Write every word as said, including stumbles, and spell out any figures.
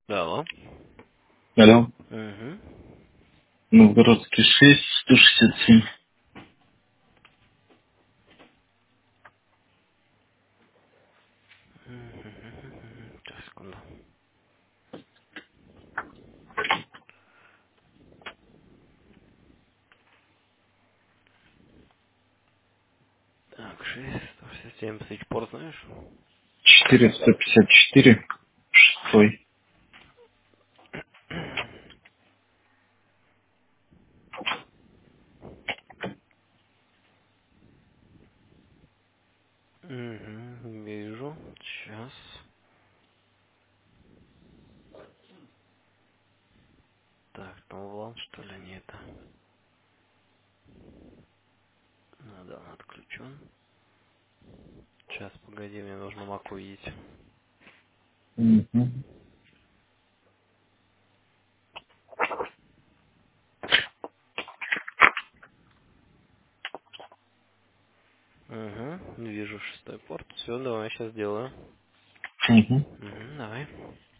Да, алло. Алло. Угу. Новгородский шесть, сто шестьдесят семь. Сейчас, секунду. Так, шесть, сто шестьдесят семь, свитчпорт знаешь? четыреста пятьдесят четыре. Шестой. Угу, вижу. Сейчас. Так, там вал, что ли, не это? Ну да, он отключен. Сейчас, погоди, мне нужно мак увидеть. Угу. Угу, вижу шестой порт. Все, давай, сейчас сделаю. Угу. Угу, давай.